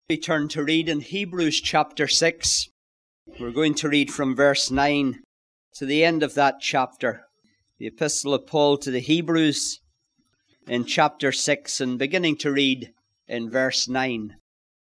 We turn to read in Hebrews chapter 6. We're going to read from verse 9 to the end of that chapter. The epistle of Paul to the Hebrews in chapter 6 and beginning to read in verse 9.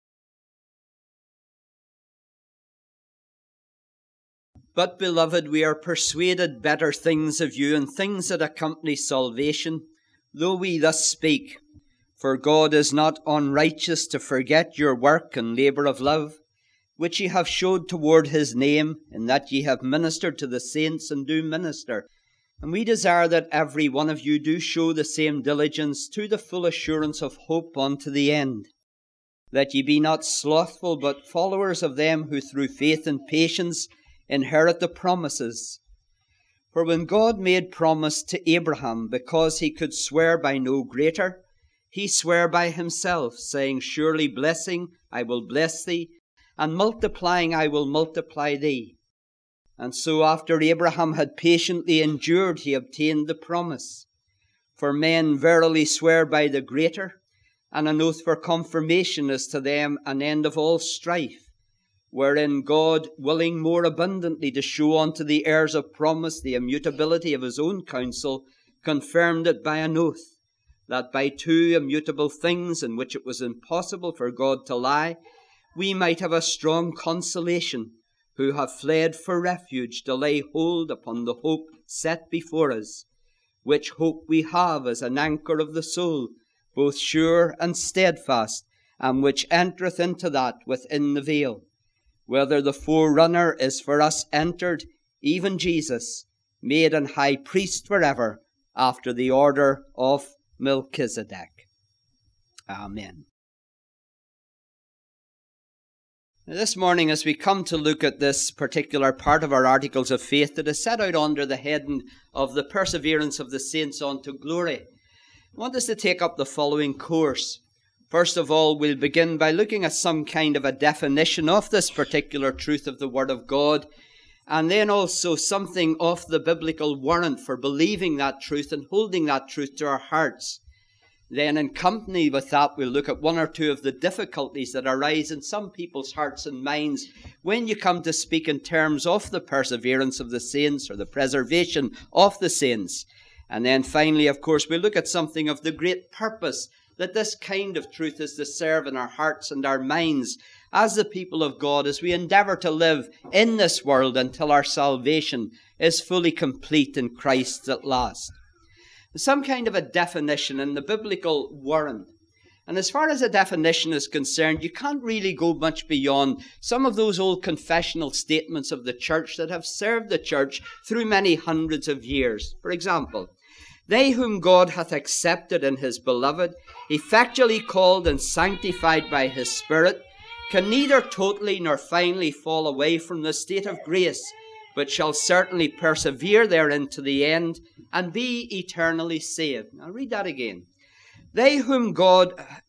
But, beloved, we are persuaded better things of you and things that accompany salvation, though we thus speak. For God is not unrighteous to forget your work and labour of love, which ye have showed toward his name, in that ye have ministered to the saints and do minister. And we desire that every one of you do show the same diligence to the full assurance of hope unto the end, that ye be not slothful, but followers of them who through faith and patience inherit the promises. For when God made promise to Abraham, because he could swear by no greater, he sware by himself, saying, Surely blessing I will bless thee, and multiplying I will multiply thee. And so after Abraham had patiently endured, he obtained the promise. For men verily swear by the greater, and an oath for confirmation is to them an end of all strife, wherein God, willing more abundantly to show unto the heirs of promise the immutability of his own counsel, confirmed it by an oath, that by two immutable things in which it was impossible for God to lie, we might have a strong consolation, who have fled for refuge to lay hold upon the hope set before us, which hope we have as an anchor of the soul, both sure and steadfast, and which entereth into that within the veil, whether the forerunner is for us entered, even Jesus, made an high priest forever, after the order of Melchizedek. Amen. Now, this morning, as we come to look at this particular part of our articles of faith that is set out under the heading of the perseverance of the saints unto glory, I want us to take up the following course. First of all, we'll begin by looking at some kind of a definition of this particular truth of the Word of God, and then also something of the biblical warrant for believing that truth and holding that truth to our hearts. Then in company with that, we'll look at one or two of the difficulties that arise in some people's hearts and minds when you come to speak in terms of the perseverance of the saints or the preservation of the saints. And then finally, of course, we'll look at something of the great purpose that this kind of truth is to serve in our hearts and our minds as the people of God, as we endeavour to live in this world until our salvation is fully complete in Christ at last. Some kind of a definition in the biblical warrant. And as far as a definition is concerned, you can't really go much beyond some of those old confessional statements of the church that have served the church through many hundreds of years. For example, they whom God hath accepted in his beloved, effectually called and sanctified by his Spirit, can neither totally nor finally fall away from the state of grace, but shall certainly persevere therein to the end, and be eternally saved. Now read that again. They whom God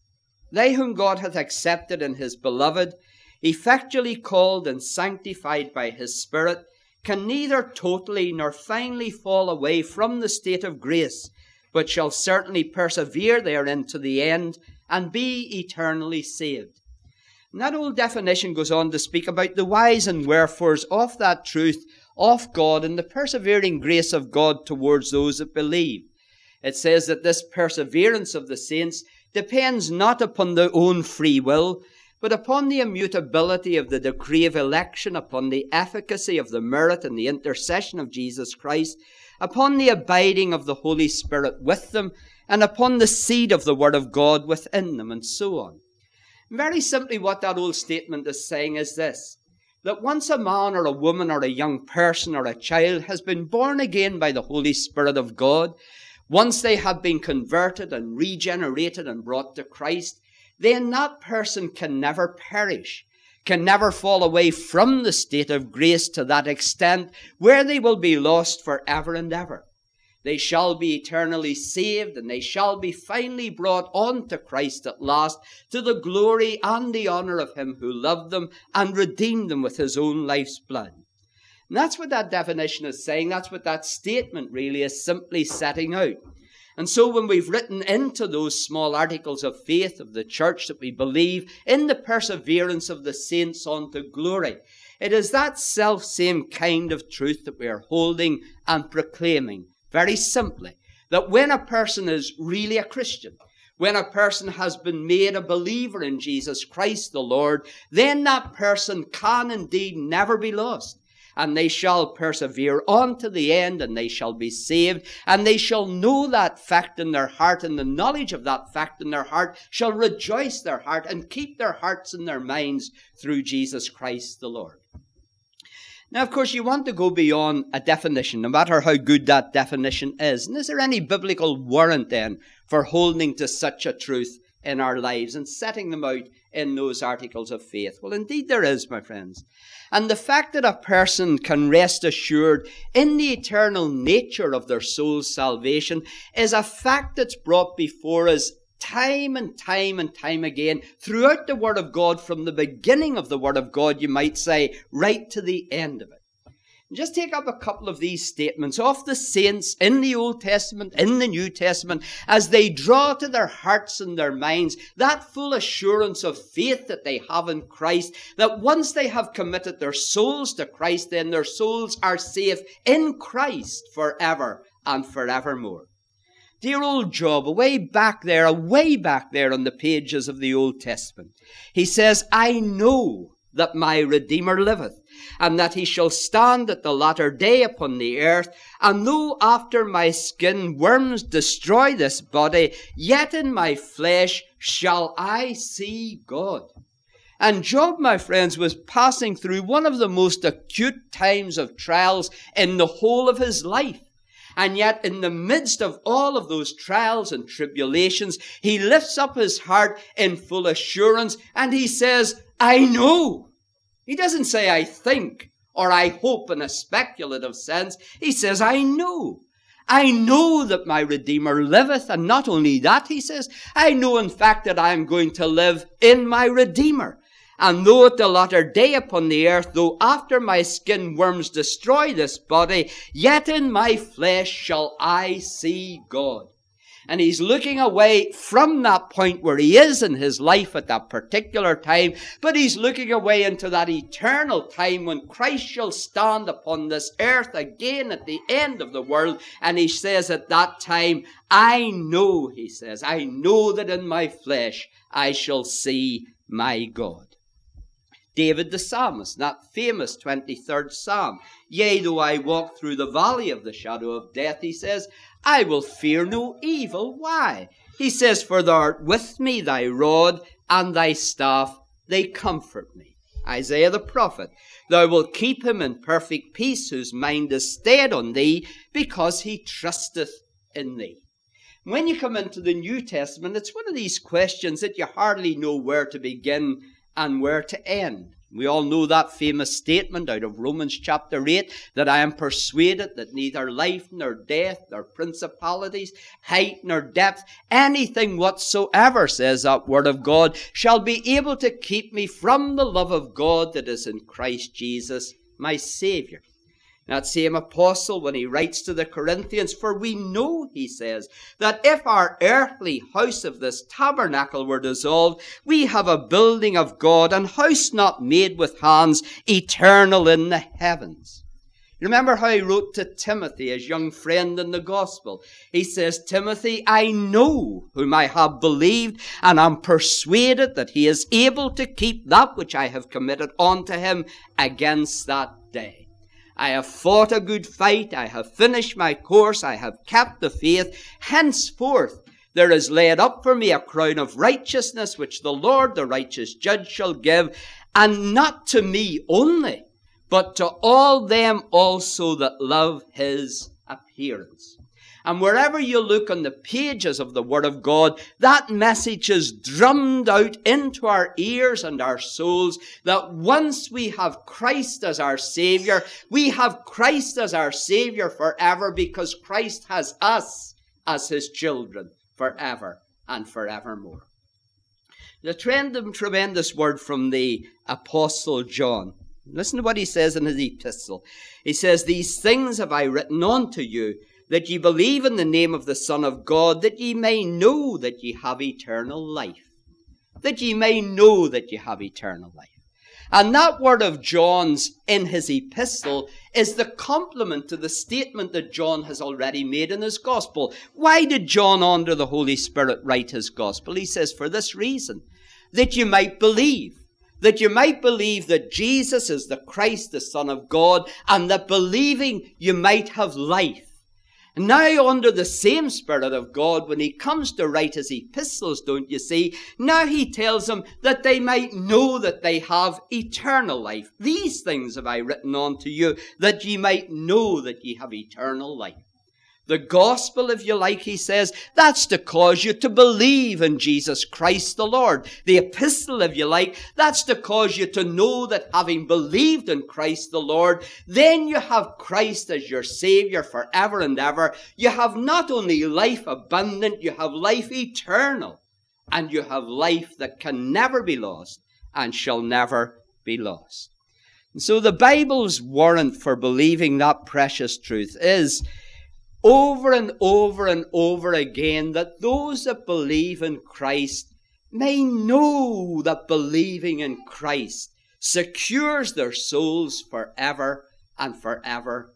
hath accepted in his beloved, effectually called and sanctified by his Spirit, can neither totally nor finally fall away from the state of grace, but shall certainly persevere therein to the end, and be eternally saved. And that old definition goes on to speak about the whys and wherefores of that truth of God and the persevering grace of God towards those that believe. It says that this perseverance of the saints depends not upon their own free will, but upon the immutability of the decree of election, upon the efficacy of the merit and the intercession of Jesus Christ, upon the abiding of the Holy Spirit with them, and upon the seed of the Word of God within them, and so on. Very simply, what that old statement is saying is this, that once a man or a woman or a young person or a child has been born again by the Holy Spirit of God, once they have been converted and regenerated and brought to Christ, then that person can never perish, can never fall away from the state of grace to that extent where they will be lost forever and ever. They shall be eternally saved, and they shall be finally brought on to Christ at last, to the glory and the honor of him who loved them and redeemed them with his own life's blood. And that's what that definition is saying. That's what that statement really is simply setting out. And so when we've written into those small articles of faith of the church that we believe in the perseverance of the saints unto glory, it is that self-same kind of truth that we are holding and proclaiming, very simply, that when a person is really a Christian, when a person has been made a believer in Jesus Christ the Lord, then that person can indeed never be lost. And they shall persevere on to the end, and they shall be saved, and they shall know that fact in their heart, and the knowledge of that fact in their heart shall rejoice their heart and keep their hearts and their minds through Jesus Christ the Lord. Now, of course, you want to go beyond a definition, no matter how good that definition is. And is there any biblical warrant then for holding to such a truth in our lives and setting them out in those articles of faith? Well, indeed there is, my friends. And the fact that a person can rest assured in the eternal nature of their soul's salvation is a fact that's brought before us time and time and time again throughout the Word of God, from the beginning of the Word of God, you might say, right to the end of it. Just take up a couple of these statements of the saints in the Old Testament, in the New Testament, as they draw to their hearts and their minds that full assurance of faith that they have in Christ, that once they have committed their souls to Christ, then their souls are safe in Christ forever and forevermore. Dear old Job, way back there on the pages of the Old Testament, he says, I know that my Redeemer liveth, and that he shall stand at the latter day upon the earth. And though after my skin worms destroy this body, yet in my flesh shall I see God. And Job, my friends, was passing through one of the most acute times of trials in the whole of his life. And yet in the midst of all of those trials and tribulations, he lifts up his heart in full assurance, and he says, I know. He doesn't say, I think, or I hope in a speculative sense. He says, I know. I know that my Redeemer liveth. And not only that, he says, I know in fact that I am going to live in my Redeemer. And though at the latter day upon the earth, though after my skin worms destroy this body, yet in my flesh shall I see God. And he's looking away from that point where he is in his life at that particular time, but he's looking away into that eternal time when Christ shall stand upon this earth again at the end of the world. And he says at that time, I know, he says, I know that in my flesh I shall see my God. David the psalmist, that famous 23rd psalm, yea, though I walk through the valley of the shadow of death, he says, I will fear no evil. Why? He says, for thou art with me, thy rod and thy staff, they comfort me. Isaiah the prophet, thou wilt keep him in perfect peace, whose mind is stayed on thee, because he trusteth in thee. When you come into the New Testament, it's one of these questions that you hardly know where to begin and where to end. We all know that famous statement out of Romans chapter 8, that I am persuaded that neither life nor death, nor principalities, height nor depth, anything whatsoever, says that word of God, shall be able to keep me from the love of God that is in Christ Jesus, my Savior. That same apostle, when he writes to the Corinthians, for we know, he says, that if our earthly house of this tabernacle were dissolved, we have a building of God, an house not made with hands, eternal in the heavens. You remember how he wrote to Timothy, his young friend in the gospel. He says, Timothy, I know whom I have believed, and am persuaded that he is able to keep that which I have committed unto him against that day. I have fought a good fight, I have finished my course, I have kept the faith. Henceforth there is laid up for me a crown of righteousness, which the Lord, the righteous judge, shall give, and not to me only, but to all them also that love his appearance. And wherever you look on the pages of the Word of God, that message is drummed out into our ears and our souls, that once we have Christ as our Savior, we have Christ as our Savior forever, because Christ has us as his children forever and forevermore. The tremendous word from the Apostle John. Listen to what he says in his epistle. He says, these things have I written unto you, that ye believe in the name of the Son of God, that ye may know that ye have eternal life. That ye may know that ye have eternal life. And that word of John's in his epistle is the complement to the statement that John has already made in his gospel. Why did John, under the Holy Spirit, write his gospel? He says, for this reason, that you might believe. That you might believe that Jesus is the Christ, the Son of God, and that believing you might have life. Now, under the same Spirit of God, when he comes to write his epistles, don't you see, now he tells them that they might know that they have eternal life. These things have I written unto you, that ye might know that ye have eternal life. The gospel, if you like, he says, that's to cause you to believe in Jesus Christ the Lord. The epistle, if you like, that's to cause you to know that having believed in Christ the Lord, then you have Christ as your Savior forever and ever. You have not only life abundant, you have life eternal. And you have life that can never be lost and shall never be lost. And so the Bible's warrant for believing that precious truth is over and over and over again, that those that believe in Christ may know that believing in Christ secures their souls forever and forevermore.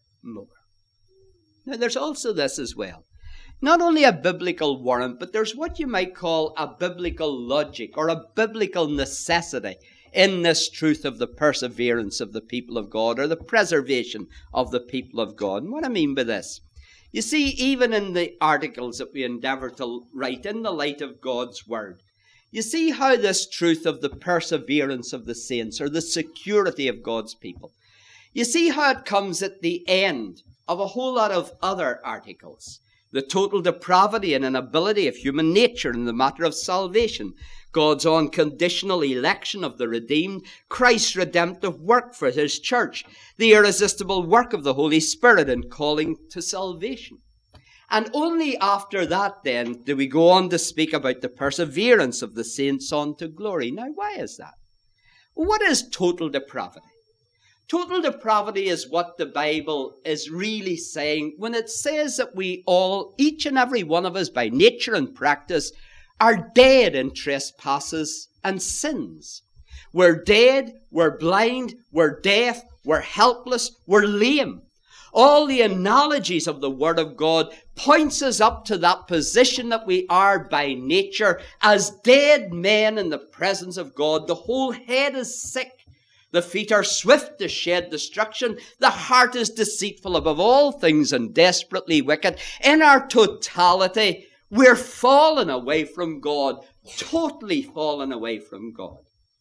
Now, there's also this as well. Not only a biblical warrant, but there's what you might call a biblical logic or a biblical necessity in this truth of the perseverance of the people of God, or the preservation of the people of God. And what I mean by this, you see, even in the articles that we endeavor to write in the light of God's Word, you see how this truth of the perseverance of the saints, or the security of God's people, you see how it comes at the end of a whole lot of other articles. The total depravity and inability of human nature in the matter of salvation, God's unconditional election of the redeemed, Christ's redemptive work for his church, the irresistible work of the Holy Spirit in calling to salvation. And only after that, then, do we go on to speak about the perseverance of the saints unto glory. Now, why is that? What is total depravity? Total depravity is what the Bible is really saying when it says that we all, each and every one of us, by nature and practice, are dead in trespasses and sins. We're dead, we're blind, we're deaf, we're helpless, we're lame. All the analogies of the Word of God points us up to that position that we are by nature as dead men in the presence of God. The whole head is sick. The feet are swift to shed destruction. The heart is deceitful above all things and desperately wicked. In our totality, we're fallen away from God, totally fallen away from God.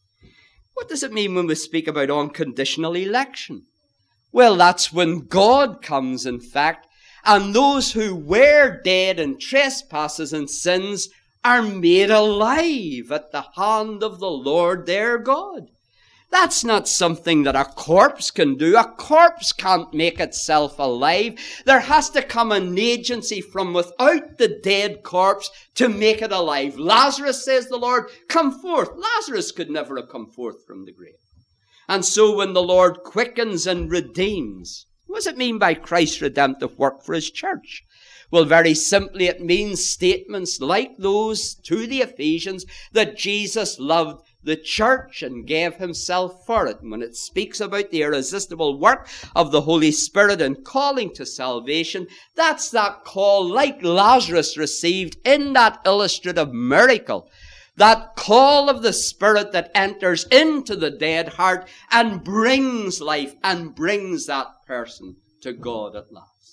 What does it mean when we speak about unconditional election? Well, that's when God comes, in fact, and those who were dead in trespasses and sins are made alive at the hand of the Lord their God. That's not something that a corpse can do. A corpse can't make itself alive. There has to come an agency from without the dead corpse to make it alive. Lazarus, says the Lord, come forth. Lazarus could never have come forth from the grave. And so when the Lord quickens and redeems, what does it mean by Christ's redemptive work for his church? Well, very simply, it means statements like those to the Ephesians that Jesus loved the church and gave himself for it. And when it speaks about the irresistible work of the Holy Spirit in calling to salvation, that's that call like Lazarus received in that illustrative miracle. That call of the Spirit that enters into the dead heart and brings life and brings that person to God at last.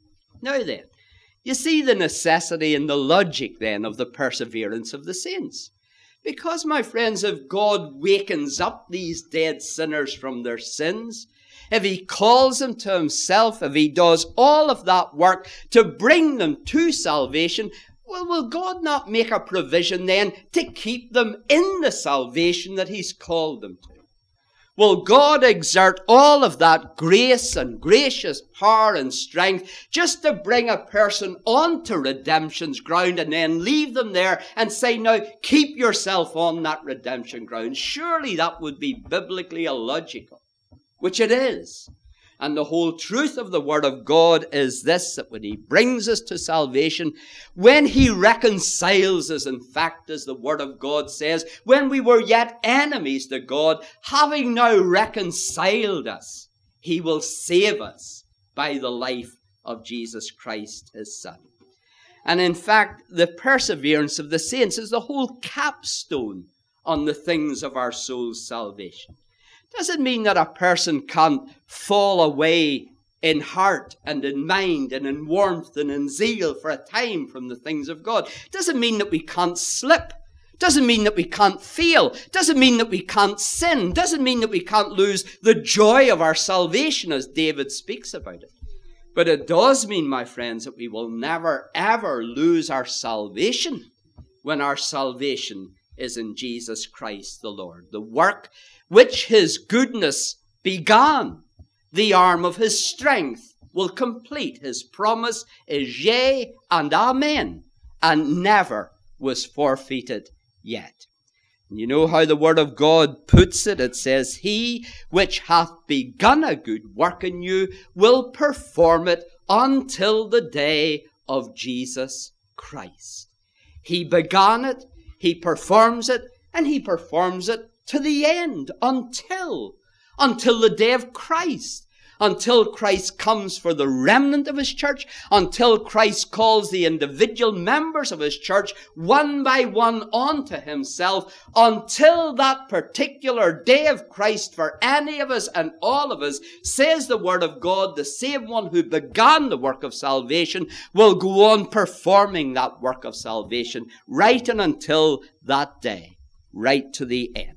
Now then, you see the necessity and the logic then of the perseverance of the saints. Because, my friends, if God wakens up these dead sinners from their sins, if he calls them to himself, if he does all of that work to bring them to salvation, well, will God not make a provision then to keep them in the salvation that he's called them to? Will God exert all of that grace and gracious power and strength just to bring a person onto redemption's ground and then leave them there and say, now, keep yourself on that redemption ground? Surely that would be biblically illogical, which it is. And the whole truth of the Word of God is this, that when He brings us to salvation, when He reconciles us, in fact, as the Word of God says, when we were yet enemies to God, having now reconciled us, He will save us by the life of Jesus Christ, His Son. And in fact, the perseverance of the saints is the whole capstone on the things of our soul's salvation. Doesn't mean that a person can't fall away in heart and in mind and in warmth and in zeal for a time from the things of God. Doesn't mean that we can't slip. Doesn't mean that we can't fail. Doesn't mean that we can't sin. Doesn't mean that we can't lose the joy of our salvation, as David speaks about it. But it does mean, my friends, that we will never ever lose our salvation when our salvation is in Jesus Christ the Lord. The work which His goodness began, the arm of His strength will complete. His promise is yea and amen, and never was forfeited yet. You know how the Word of God puts it? It says, He which hath begun a good work in you will perform it until the day of Jesus Christ. He began it, He performs it, and He performs it to the end, until the day of Christ, until Christ comes for the remnant of His church, until Christ calls the individual members of His church one by one unto Himself, until that particular day of Christ for any of us and all of us, says the Word of God, the same one who began the work of salvation will go on performing that work of salvation right and until that day, right to the end.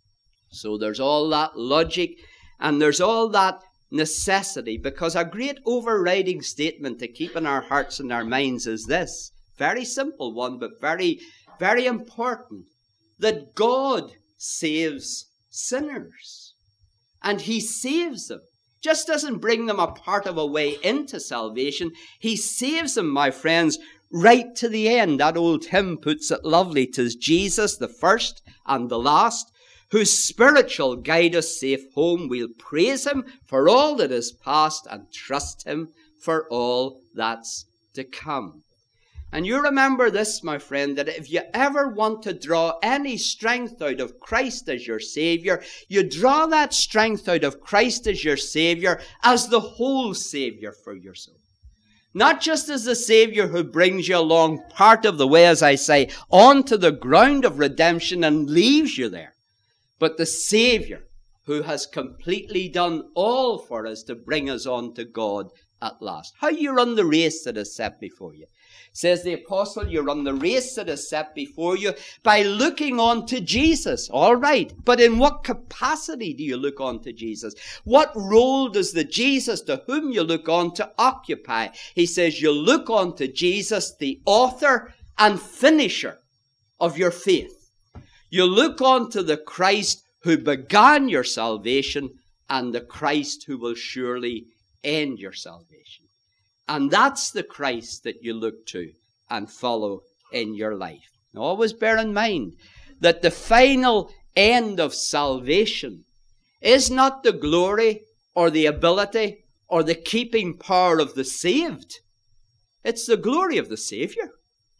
So there's all that logic and there's all that necessity, because a great overriding statement to keep in our hearts and our minds is this, very simple one, but very, very important, that God saves sinners. And He saves them. Just doesn't bring them a part of a way into salvation. He saves them, my friends, right to the end. That old hymn puts it lovely. 'Tis Jesus, the first and the last, whose spirit shall guide us safe home. We'll praise Him for all that is past and trust Him for all that's to come. And you remember this, my friend, that if you ever want to draw any strength out of Christ as your Savior, you draw that strength out of Christ as your Savior as the whole Savior for your soul. Not just as the Savior who brings you along part of the way, as I say, onto the ground of redemption and leaves you there, but the Savior who has completely done all for us to bring us on to God at last. How you run the race that is set before you. Says the apostle, you run the race that is set before you by looking on to Jesus. All right, but in what capacity do you look on to Jesus? What role does the Jesus to whom you look on to occupy? He says you look on to Jesus, the author and finisher of your faith. You look on to the Christ who began your salvation and the Christ who will surely end your salvation. And that's the Christ that you look to and follow in your life. Now, always bear in mind that the final end of salvation is not the glory or the ability or the keeping power of the saved. It's the glory of the Savior.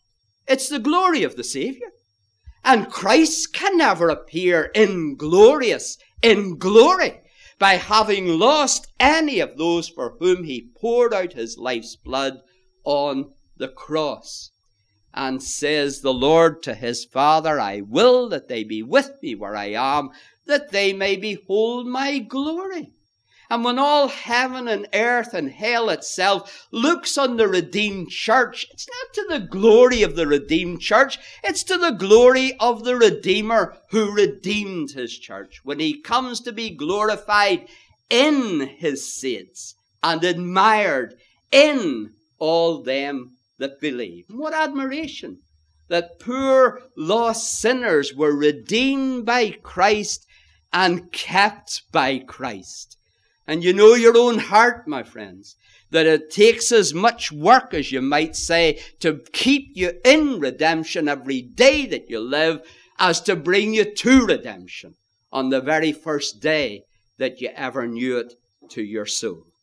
It's the glory of the Savior. And Christ can never appear in glory by having lost any of those for whom He poured out His life's blood on the cross. And says the Lord to His Father, I will that they be with me where I am, that they may behold my glory. And when all heaven and earth and hell itself looks on the redeemed church, it's not to the glory of the redeemed church, it's to the glory of the Redeemer who redeemed His church. When He comes to be glorified in His saints and admired in all them that believe. What admiration that poor lost sinners were redeemed by Christ and kept by Christ. And you know your own heart, my friends, that it takes as much work as you might say to keep you in redemption every day that you live as to bring you to redemption on the very first day that you ever knew it to your soul.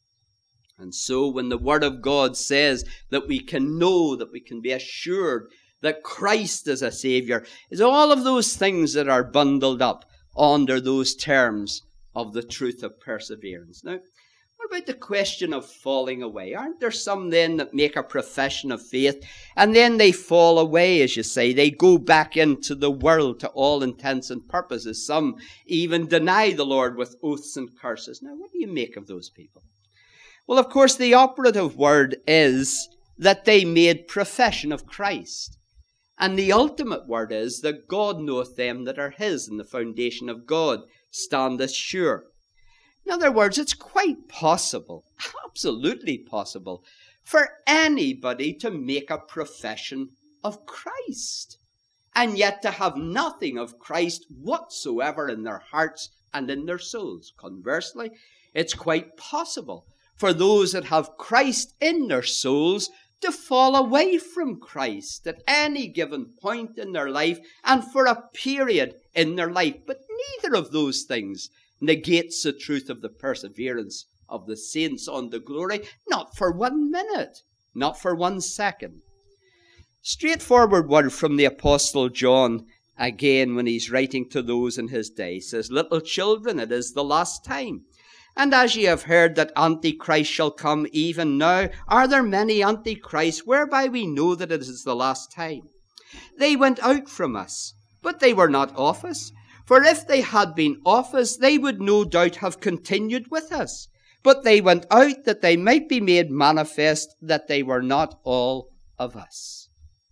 And so when the Word of God says that we can know, that we can be assured that Christ is a Saviour, is all of those things that are bundled up under those terms of the truth of perseverance. Now, what about the question of falling away? Aren't there some then that make a profession of faith and then they fall away, as you say? They go back into the world to all intents and purposes. Some even deny the Lord with oaths and curses. Now, what do you make of those people? Well, of course, the operative word is that they made profession of Christ. And the ultimate word is that God knoweth them that are his, and the foundation of God standeth sure. In other words, it's quite possible, absolutely possible, for anybody to make a profession of Christ, and yet to have nothing of Christ whatsoever in their hearts and in their souls. Conversely, it's quite possible for those that have Christ in their souls to fall away from Christ at any given point in their life and for a period in their life. But neither of those things negates the truth of the perseverance of the saints unto glory, not for 1 minute, not for 1 second. Straightforward word from the Apostle John, again, when he's writing to those in his day, says, "Little children, it is the last time. And as ye have heard that Antichrist shall come, even now are there many Antichrists, whereby we know that it is the last time. They went out from us, but they were not of us. For if they had been of us, they would no doubt have continued with us. But they went out that they might be made manifest that they were not all of us."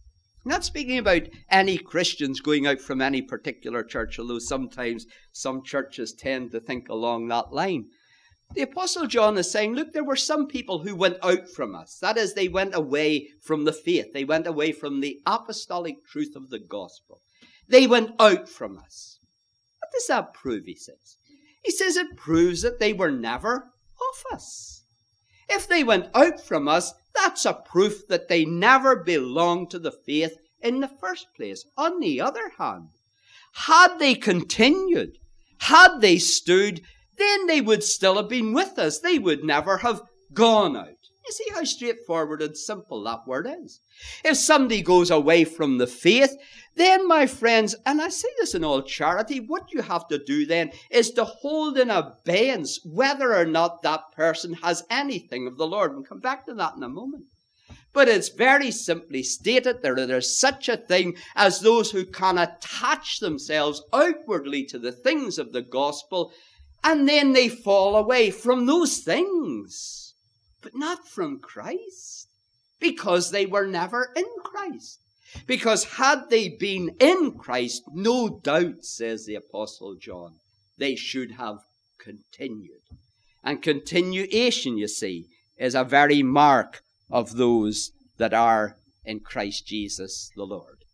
Not speaking about any Christians going out from any particular church, although sometimes some churches tend to think along that line. The Apostle John is saying, look, there were some people who went out from us. That is, they went away from the faith. They went away from the apostolic truth of the gospel. They went out from us. What does that prove, he says? He says it proves that they were never of us. If they went out from us, that's a proof that they never belonged to the faith in the first place. On the other hand, had they continued, had they stood, then they would still have been with us. They would never have gone out. You see how straightforward and simple that word is. If somebody goes away from the faith, then, my friends, and I say this in all charity, what you have to do then is to hold in abeyance whether or not that person has anything of the Lord. We'll come back to that in a moment. But it's very simply stated there's such a thing as those who can attach themselves outwardly to the things of the gospel, and then they fall away from those things, but not from Christ, because they were never in Christ. Because had they been in Christ, no doubt, says the Apostle John, they should have continued. And continuation, you see, is a very mark of those that are in Christ Jesus the Lord.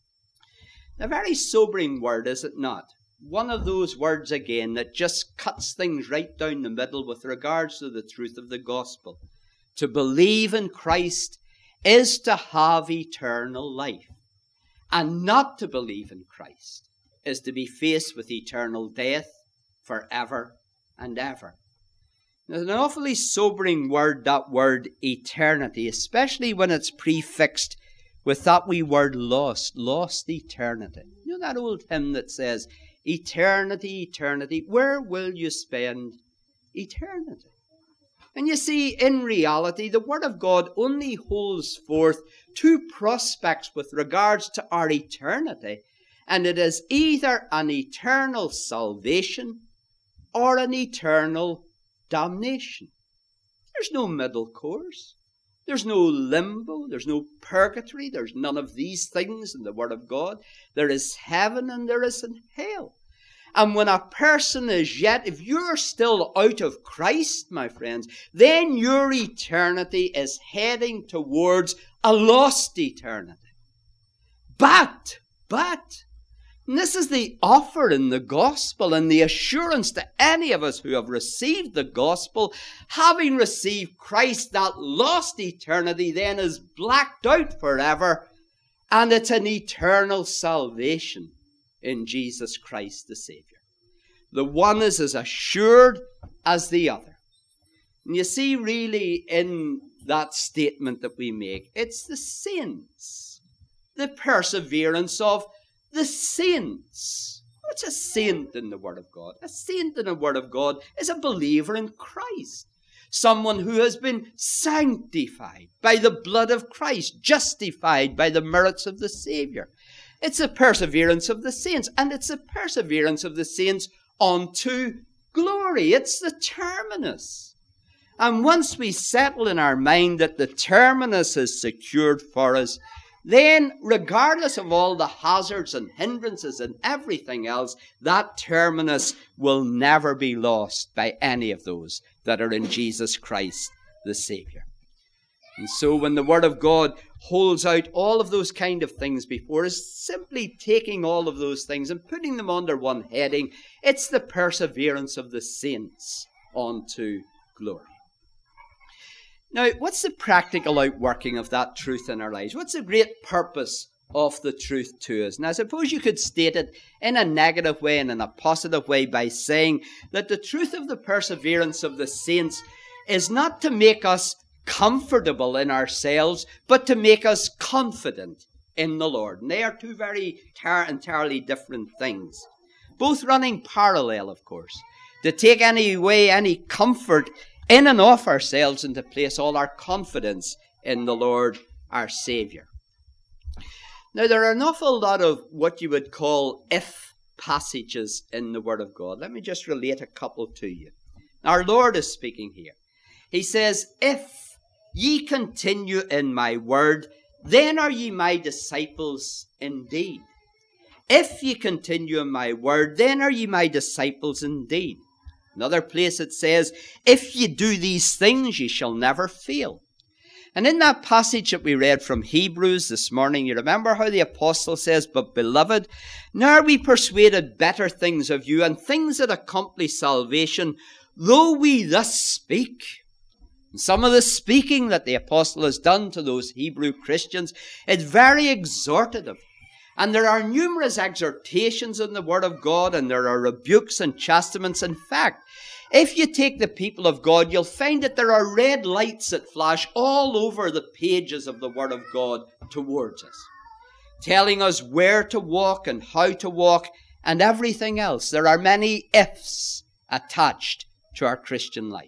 A very sobering word, is it not? One of those words again that just cuts things right down the middle with regards to the truth of the gospel. To believe in Christ is to have eternal life. And not to believe in Christ is to be faced with eternal death forever and ever. There's an awfully sobering word, that word eternity, especially when it's prefixed with that wee word lost eternity. You know that old hymn that says, eternity, eternity, where will you spend eternity? And you see, in reality, the Word of God only holds forth two prospects with regards to our eternity, and it is either an eternal salvation or an eternal damnation. There's no middle course. There's no limbo. There's no purgatory. There's none of these things in the Word of God. There is heaven and there is hell. And when a person is yet, if you're still out of Christ, my friends, then your eternity is heading towards a lost eternity. But, and this is the offer in the gospel and the assurance to any of us who have received the gospel, having received Christ, that lost eternity then is blacked out forever, and it's an eternal salvation in Jesus Christ the Savior. The one is as assured as the other. And you see, really, in that statement that we make, it's the saints, the perseverance of the saints. What's a saint in the Word of God? A saint in the Word of God is a believer in Christ. Someone who has been sanctified by the blood of Christ, justified by the merits of the Savior. It's a perseverance of the saints, and it's a perseverance of the saints unto glory. It's the terminus. And once we settle in our mind that the terminus is secured for us, then regardless of all the hazards and hindrances and everything else, that terminus will never be lost by any of those that are in Jesus Christ, the Savior. And so when the Word of God holds out all of those kind of things before us, simply taking all of those things and putting them under one heading, it's the perseverance of the saints unto glory. Now, what's the practical outworking of that truth in our lives? What's the great purpose of the truth to us? And I suppose you could state it in a negative way and in a positive way by saying that the truth of the perseverance of the saints is not to make us comfortable in ourselves, but to make us confident in the Lord. And they are two very entirely different things, both running parallel, of course. To take any comfort in and of ourselves and to place all our confidence in the Lord, our Savior. Now, there are an awful lot of what you would call if passages in the Word of God. Let me just relate a couple to you. Our Lord is speaking here. He says, if ye continue in my word, then are ye my disciples indeed. If ye continue in my word, then are ye my disciples indeed. Another place it says, if ye do these things, ye shall never fail. And in that passage that we read from Hebrews this morning, you remember how the apostle says, but beloved, now are we persuaded better things of you, and things that accomplish salvation, though we thus speak. And some of the speaking that the apostle has done to those Hebrew Christians is very exhortative. And there are numerous exhortations in the Word of God, and there are rebukes and chastisements. In fact, if you take the people of God, you'll find that there are red lights that flash all over the pages of the Word of God towards us, telling us where to walk and how to walk and everything else. There are many ifs attached to our Christian life.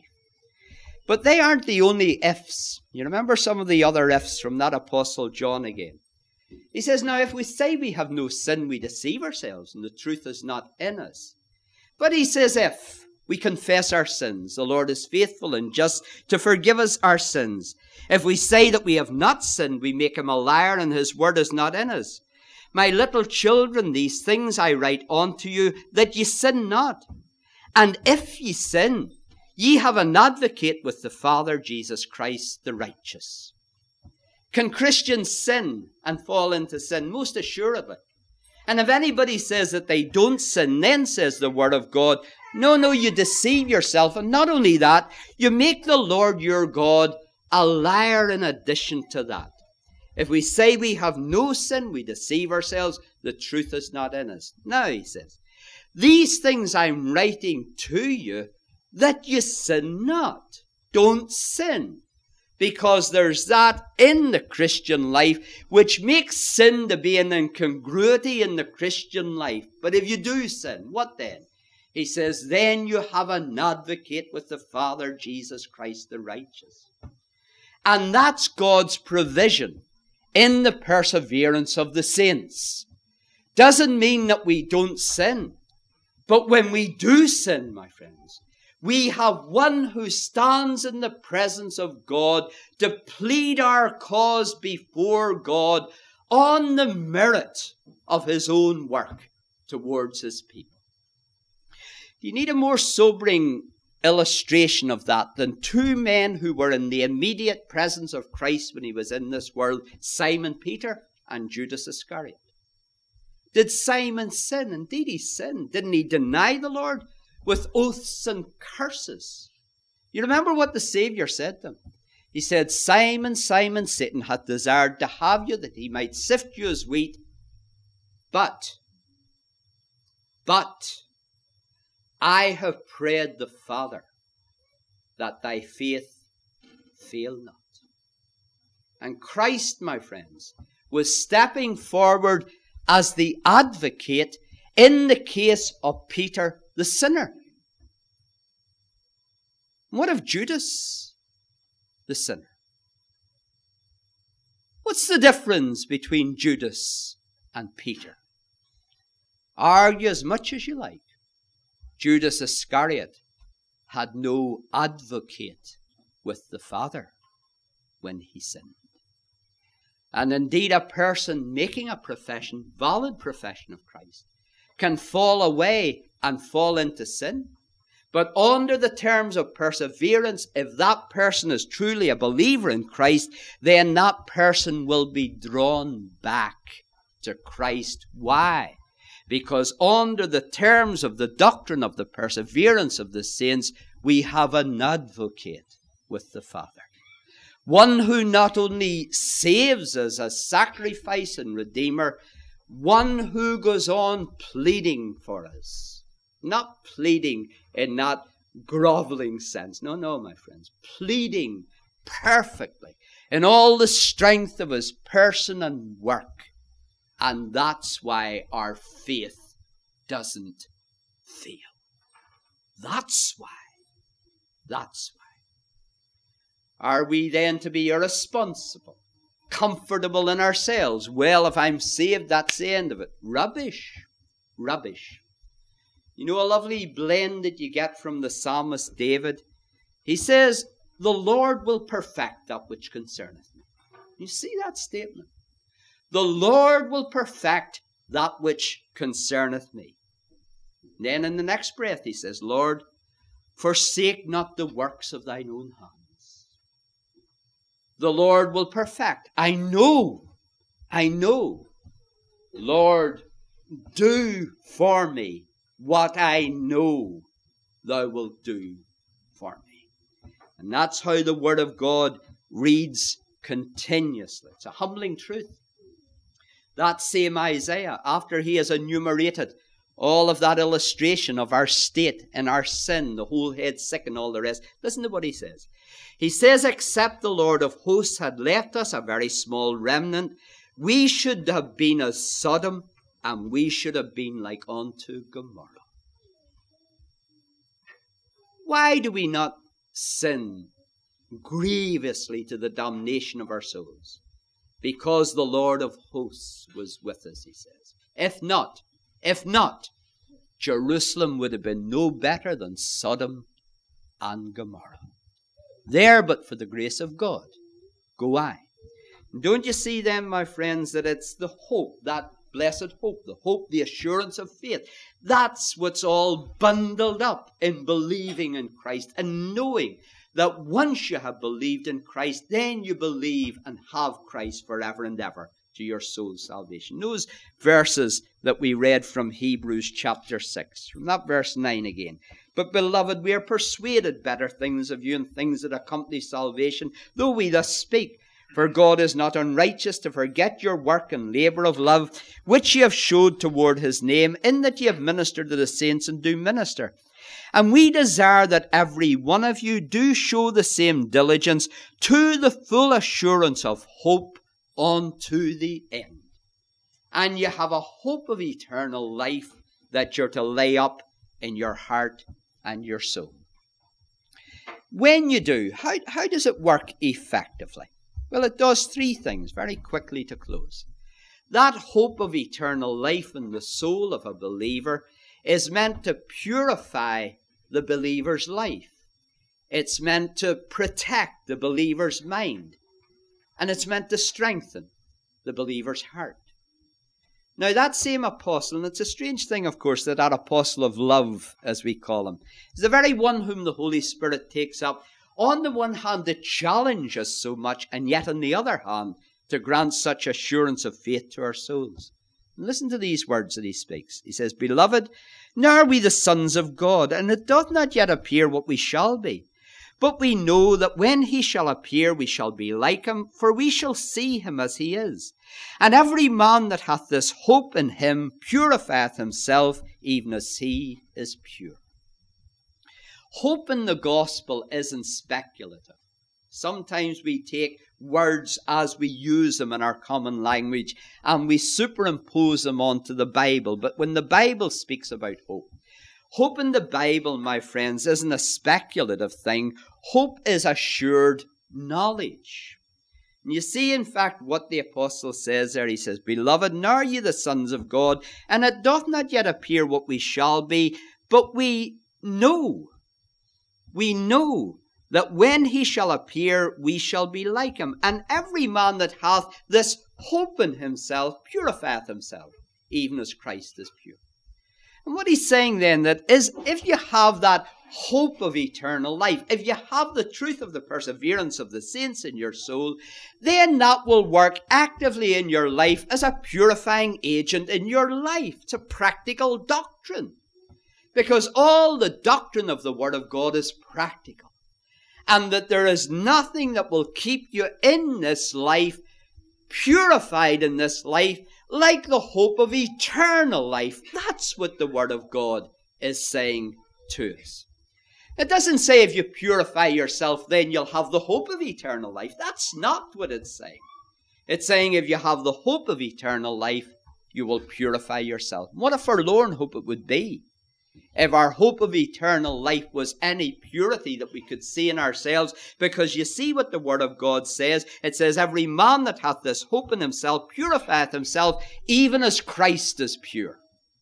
But they aren't the only ifs. You remember some of the other ifs from that Apostle John again. He says, now if we say we have no sin, we deceive ourselves, and the truth is not in us. But he says, if we confess our sins, the Lord is faithful and just to forgive us our sins. If we say that we have not sinned, we make him a liar, and his word is not in us. My little children, these things I write unto you, that ye sin not. And if ye sin, ye have an advocate with the Father, Jesus Christ, the righteous. Can Christians sin and fall into sin? Most assuredly. And if anybody says that they don't sin, then says the Word of God, no, you deceive yourself. And not only that, you make the Lord your God a liar in addition to that. If we say we have no sin, we deceive ourselves. The truth is not in us. Now, he says, these things I'm writing to you that you sin not. Don't sin. Because there's that in the Christian life which makes sin to be an incongruity in the Christian life. But if you do sin, what then? He says, then you have an advocate with the Father, Jesus Christ the righteous. And that's God's provision in the perseverance of the saints. Doesn't mean that we don't sin. But when we do sin, my friends, we have one who stands in the presence of God to plead our cause before God on the merit of his own work towards his people. Do you need a more sobering illustration of that than two men who were in the immediate presence of Christ when he was in this world, Simon Peter and Judas Iscariot? Did Simon sin? Indeed he sinned. Didn't he deny the Lord with oaths and curses? You remember what the Savior said to him? He said, Simon, Simon, Satan hath desired to have you that he might sift you as wheat. But I have prayed the Father that thy faith fail not. And Christ, my friends, was stepping forward as the advocate in the case of Peter the sinner. What of Judas the sinner? What's the difference between Judas and Peter? Argue as much as you like. Judas Iscariot had no advocate with the Father when he sinned. And indeed, a person making a profession, valid profession of Christ, can fall away and fall into sin. But under the terms of perseverance, if that person is truly a believer in Christ, then that person will be drawn back to Christ. Why? Because under the terms of the doctrine of the perseverance of the saints, we have an advocate with the Father. One who not only saves us as sacrifice and redeemer, one who goes on pleading for us. Not pleading in that groveling sense. No, my friends. Pleading perfectly in all the strength of his person and work. And that's why our faith doesn't fail. That's why. Are we then to be irresponsible, comfortable in ourselves? Well, if I'm saved, that's the end of it. Rubbish. You know a lovely blend that you get from the psalmist David? He says, the Lord will perfect that which concerneth me. You see that statement? The Lord will perfect that which concerneth me. And then in the next breath he says, Lord, forsake not the works of thine own hands. The Lord will perfect. I know. Lord, do for me what I know thou wilt do for me. And that's how the Word of God reads continuously. It's a humbling truth. That same Isaiah, after he has enumerated all of that illustration of our state and our sin, the whole head sick and all the rest, listen to what he says. He says, except the Lord of hosts had left us a very small remnant, we should have been as Sodom, and we should have been like unto Gomorrah. Why do we not sin grievously to the damnation of our souls? Because the Lord of hosts was with us, he says. If not, Jerusalem would have been no better than Sodom and Gomorrah. There, but for the grace of God, go I. And don't you see then, my friends, that it's the hope, that blessed hope, the assurance of faith. That's what's all bundled up in believing in Christ and knowing that once you have believed in Christ, then you believe and have Christ forever and ever to your soul's salvation. Those verses that we read from Hebrews chapter 6, from that verse 9 again. But beloved, we are persuaded better things of you and things that accompany salvation, though we thus speak. For God is not unrighteous to forget your work and labour of love, which ye have showed toward his name, in that ye have ministered to the saints and do minister. And we desire that every one of you do show the same diligence to the full assurance of hope unto the end. And you have a hope of eternal life that you're to lay up in your heart and your soul. When you do, how does it work effectively? Well, it does three things very quickly to close. That hope of eternal life in the soul of a believer is meant to purify the believer's life. It's meant to protect the believer's mind. And it's meant to strengthen the believer's heart. Now, that same apostle, and it's a strange thing, of course, that apostle of love, as we call him, is the very one whom the Holy Spirit takes up, on the one hand, to challenge us so much, and yet on the other hand, to grant such assurance of faith to our souls. And listen to these words that he speaks. He says, Beloved, now are we the sons of God, and it doth not yet appear what we shall be. But we know that when he shall appear, we shall be like him, for we shall see him as he is. And every man that hath this hope in him purifieth himself, even as he is pure. Hope in the gospel isn't speculative. Sometimes we take words as we use them in our common language and we superimpose them onto the Bible. But when the Bible speaks about hope, hope in the Bible, my friends, isn't a speculative thing. Hope is assured knowledge. And you see, in fact, what the apostle says there. He says, "Beloved, now are ye the sons of God, and it doth not yet appear what we shall be, but we know that when he shall appear, we shall be like him. And every man that hath this hope in himself purifieth himself, even as Christ is pure." And what he's saying then, that is, if you have that hope of eternal life, if you have the truth of the perseverance of the saints in your soul, then that will work actively in your life as a purifying agent in your life. It's a practical doctrine. Because all the doctrine of the Word of God is practical. And that there is nothing that will keep you in this life, purified in this life, like the hope of eternal life. That's what the Word of God is saying to us. It doesn't say if you purify yourself, then you'll have the hope of eternal life. That's not what it's saying. It's saying if you have the hope of eternal life, you will purify yourself. What a forlorn hope it would be if our hope of eternal life was any purity that we could see in ourselves. Because you see what the Word of God says. It says, "Every man that hath this hope in himself purifieth himself, even as Christ is pure."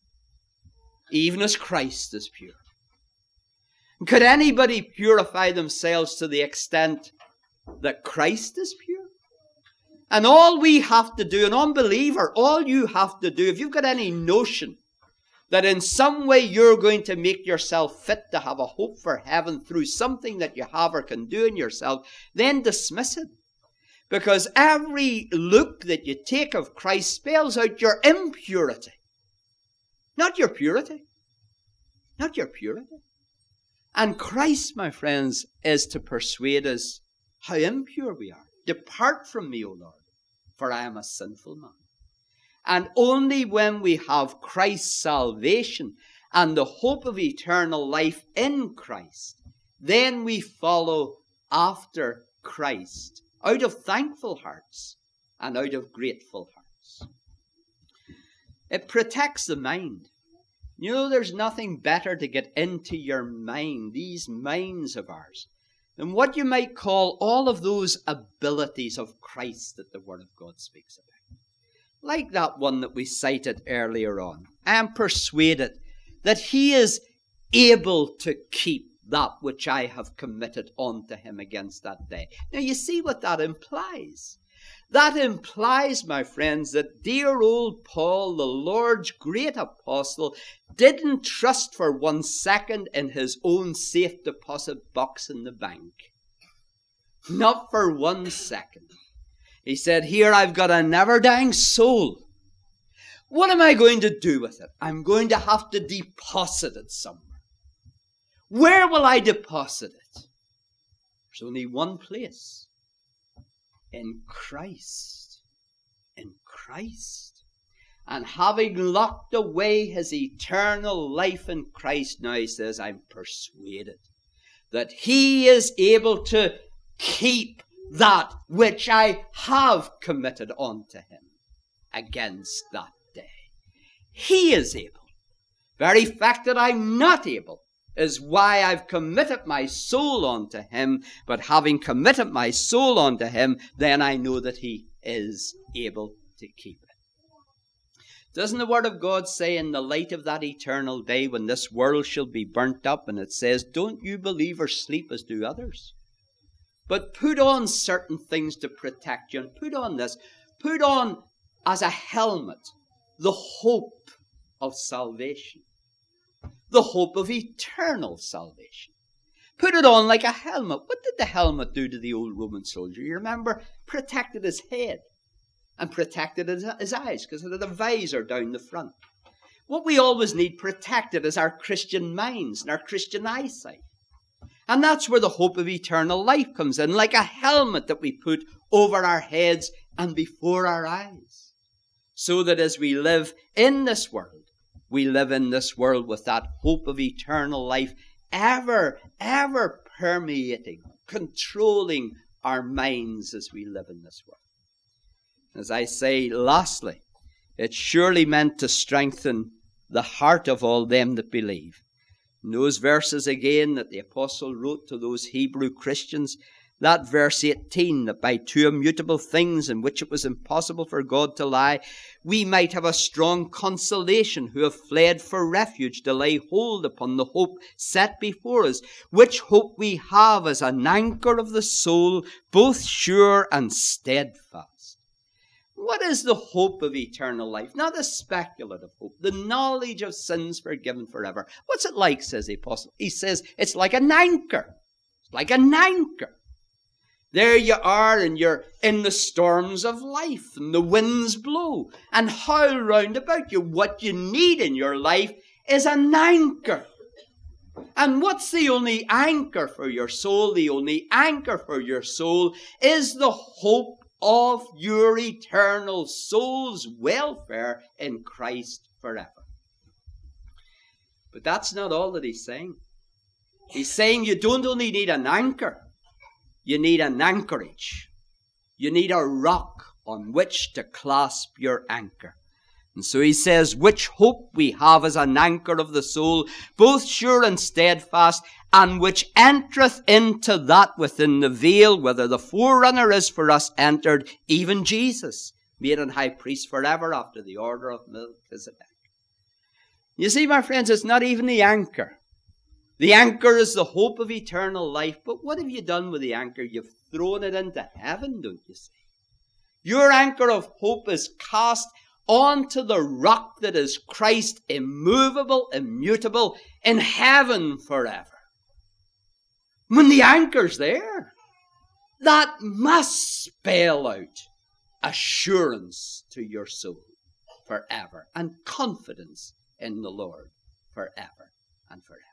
Even as Christ is pure. Could anybody purify themselves to the extent that Christ is pure? And all we have to do, an unbeliever, all you have to do, if you've got any notion that in some way you're going to make yourself fit to have a hope for heaven through something that you have or can do in yourself, then dismiss it. Because every look that you take of Christ spells out your impurity. Not your purity. Not your purity. And Christ, my friends, is to persuade us how impure we are. "Depart from me, O Lord, for I am a sinful man." And only when we have Christ's salvation and the hope of eternal life in Christ, then we follow after Christ out of thankful hearts and out of grateful hearts. It protects the mind. You know, there's nothing better to get into your mind, these minds of ours, than what you might call all of those abilities of Christ that the Word of God speaks about. Like that one that we cited earlier on. I am persuaded that he is able to keep that which I have committed unto him against that day. Now you see what that implies. That implies, my friends, that dear old Paul, the Lord's great apostle, didn't trust for 1 second in his own safe deposit box in the bank. Not for 1 second. He said, "Here I've got a never-dying soul. What am I going to do with it? I'm going to have to deposit it somewhere. Where will I deposit it? There's only one place. In Christ." In Christ. And having locked away his eternal life in Christ, now he says, "I'm persuaded that he is able to keep that which I have committed unto him against that day." He is able. Very fact that I'm not able is why I've committed my soul unto him. But having committed my soul unto him, then I know that he is able to keep it. Doesn't the Word of God say, in the light of that eternal day when this world shall be burnt up, and it says, "Don't you believers sleep as do others, but put on certain things to protect you." And put on this. Put on as a helmet the hope of salvation. The hope of eternal salvation. Put it on like a helmet. What did the helmet do to the old Roman soldier? You remember? Protected his head and protected his eyes, because it had a visor down the front. What we always need protected is our Christian minds and our Christian eyesight. And that's where the hope of eternal life comes in, like a helmet that we put over our heads and before our eyes. So that as we live in this world, we live in this world with that hope of eternal life ever permeating, controlling our minds as we live in this world. As I say, lastly, it's surely meant to strengthen the heart of all them that believe. In those verses again that the apostle wrote to those Hebrew Christians, that verse 18, that by two immutable things in which it was impossible for God to lie, we might have a strong consolation who have fled for refuge to lay hold upon the hope set before us, which hope we have as an anchor of the soul, both sure and steadfast. What is the hope of eternal life? Not a speculative hope. The knowledge of sins forgiven forever. What's it like, says the apostle? He says it's like an anchor. It's like an anchor. There you are, and you're in the storms of life, and the winds blow and howl round about you. What you need in your life is an anchor. And what's the only anchor for your soul? The only anchor for your soul is the hope of your eternal soul's welfare in Christ forever. But that's not all that he's saying. He's saying you don't only need an anchor, you need an anchorage. You need a rock on which to clasp your anchor. And so he says, which hope we have as an anchor of the soul, both sure and steadfast, and which entereth into that within the veil, whither the forerunner is for us entered, even Jesus, made an high priest forever after the order of Melchizedek. You see, my friends, it's not even the anchor. The anchor is the hope of eternal life. But what have you done with the anchor? You've thrown it into heaven, don't you see? Your anchor of hope is cast onto the rock that is Christ, immovable, immutable, in heaven forever. When the anchor's there, that must spell out assurance to your soul forever and confidence in the Lord forever and forever.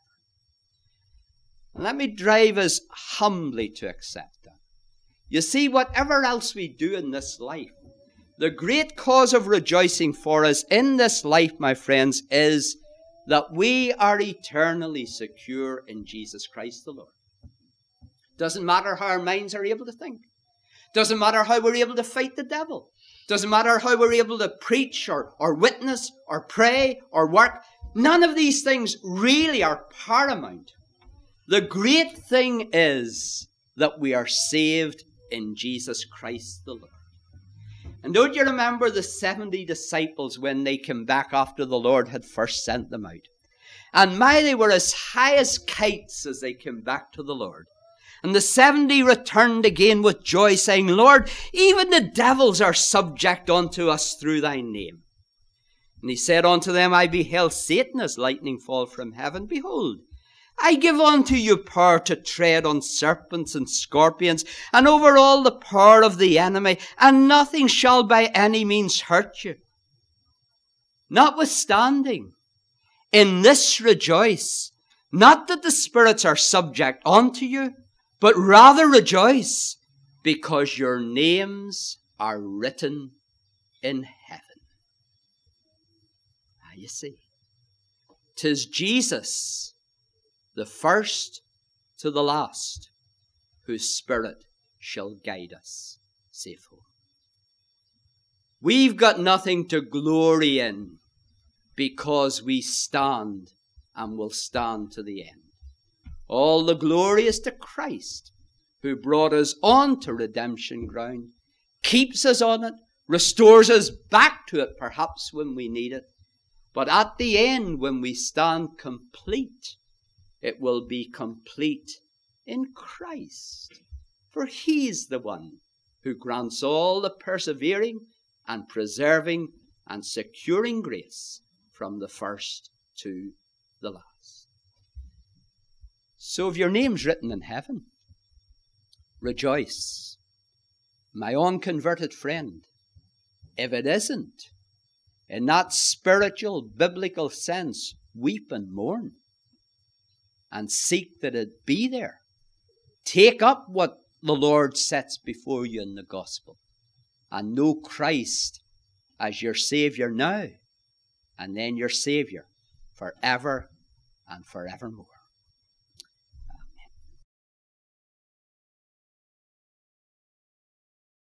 And let me drive us humbly to accept that. You see, whatever else we do in this life, the great cause of rejoicing for us in this life, my friends, is that we are eternally secure in Jesus Christ the Lord. Doesn't matter how our minds are able to think. Doesn't matter how we're able to fight the devil. Doesn't matter how we're able to preach or witness or pray or work. None of these things really are paramount. The great thing is that we are saved in Jesus Christ the Lord. And don't you remember the 70 disciples when they came back after the Lord had first sent them out? And they were as high as kites as they came back to the Lord. And the 70 returned again with joy, saying, Lord, even the devils are subject unto us through thy name. And he said unto them, I beheld Satan as lightning fall from heaven. Behold, I give unto you power to tread on serpents and scorpions, and over all the power of the enemy, and nothing shall by any means hurt you. Notwithstanding, in this rejoice, not that the spirits are subject unto you, but rather rejoice, because your names are written in heaven. You see, 'tis Jesus, the first to the last, whose Spirit shall guide us safe home. We've got nothing to glory in because we stand and will stand to the end. All the glory is to Christ, who brought us on to redemption ground, keeps us on it, restores us back to it perhaps when we need it. But at the end, when we stand complete, it will be complete in Christ. For He's the one who grants all the persevering and preserving and securing grace from the first to the last. So if your name's written in heaven, rejoice. My unconverted friend, if it isn't, in that spiritual, biblical sense, weep and mourn and seek that it be there. Take up what the Lord sets before you in the gospel and know Christ as your Savior now and then your Savior forever and forevermore.